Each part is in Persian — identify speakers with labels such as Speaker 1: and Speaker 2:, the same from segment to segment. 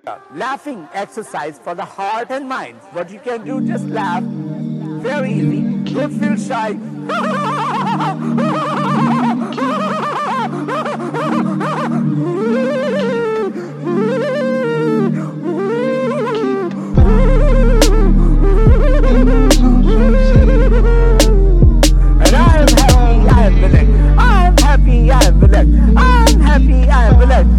Speaker 1: Laughing exercise for the heart and mind. What you can do, just laugh. Very easy. Don't feel shy. And I'm happy, I'm relaxed. I'm happy, I'm relaxed.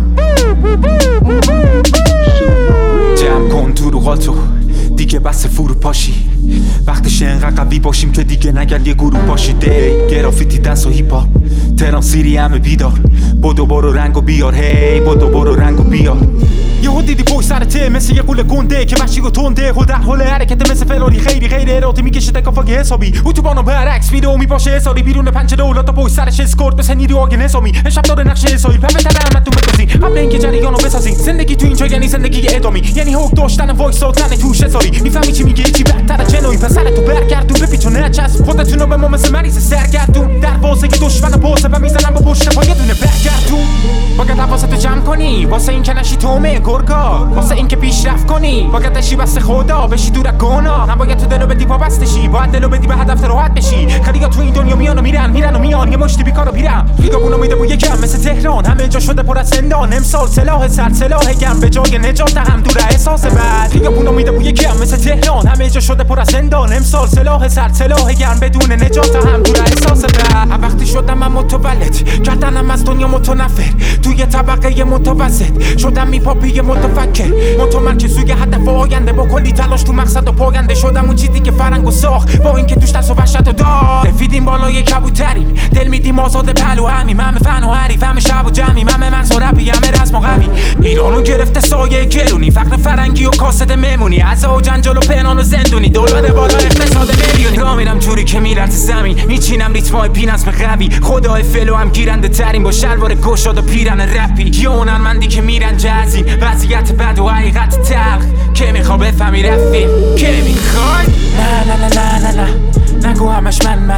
Speaker 2: جمع کن دروغاتو دیگه بس فروپاشی وقتش انقدر قوی باشیم که دیگه نگل یه گروه باشی دی گرافیتی دنس و هیپ هاپ تهران سیری همه بیدار بدو برو رنگو بیار هی بدو برو رنگو بیار یهو دیدی پشت سرته مثل یه قول گنده که وحشی و تنده خود در حال حرکت مثل فراری خیلی غیر اراده میکشه تکافاگی حسابی اتوبانو برعکس میره و میپاشه حساری بیرون پنجره اولاد پشت سرش اسکورت مثل نیروهای نظامی امشب داره نقش اسرائیل پس بهتره احمدتون بسازی قبل اینکه جریانو بسازی زندگی تو اینجا یعنی زندگی ادامی یعنی حق داشتن وایسادن توش حساری میفهمی چی میگه چی بهتره چنوی پسرتو برگردون بپیچون نچسب خودتونو به ما مثل مریض سرگردون دروازه دشمن پاسه و میزنم با پشت پا یه دونه برگردون باید حواستو جمع کنی واسه این که نشی تومه گرگا واسه این که پیشرفت کنی باید دشی بس خدا بشی دور گناه نباید تو دلو بدی وابسته شی باید دلو بدی به هدف راحت بشی خیلی‌ها تو این دنیا میان و میرن و میان یه مشتی بیکارو پیرن خیابونو میده بو یکم مثل تهران همه جا شده پر از زندان امسال سلاح سر سلاح گرم به جای نجات هم دور احساس بد خیابونو میده بو یکم مثل تهران همه جا شده پر از زندان امسال سلاح سر سلاح گرم بدون نجات هم دور احساس بد وقتی شدم من متولد کردنم از دنیا متنفر توی طبقه متوسط شدم میپاپی متفکر متمرکز روی هدف آینده با کلی تلاش تو مقصد و پاینده شدم اون چیزی که فرنگو ساخت با اینکه توش دست و وحشت و داد رفیدیم بالای کبوتریم دل میدیم آزاد پهلو همیم همه فن و حریف همه شب و جمعیم همه منظ و رپی همه رسم و قوی ایرانو گرفته سایه گرونی فقر فرنگی و کاسد ممونی عزا و جنجال و پنهان و زندونی دولت بالا اقتصاد میلیونی راه میرم جوری که میلرزه زمین میچینم ریتمای پینسم قوی خدای فلو هم گیرنده ترین با شلوار گشاد و پیرن رپی یه هنرمندی که میرن جزی وضعیت بد و حقیقت تلخ که میخوا بفهمی رفیق که میخوای نه نه نه نه نه نه نگو همش منم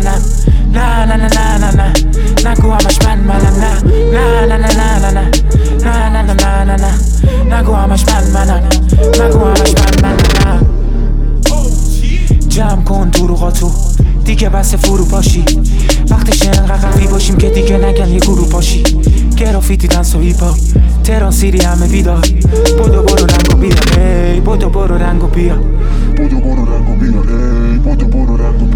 Speaker 2: نه نه نه نه نه نه نگو همش منم نه نه نه نه نه نه نه نه نه نه نه نه نگو همش منم نگو همش منم جمع کن دروغاتو دیگه بس فروپاشی وقتش انقدر قوی باشیم که دیگه نگن یه گروه پاشی گرافیتی دنس و هیپ هاپ تهران سیری همه بیدار بدو برو رنگو بیار هی بدو برو رنگو بیار بدو برو رنگو بیار هی بدو برو رنگو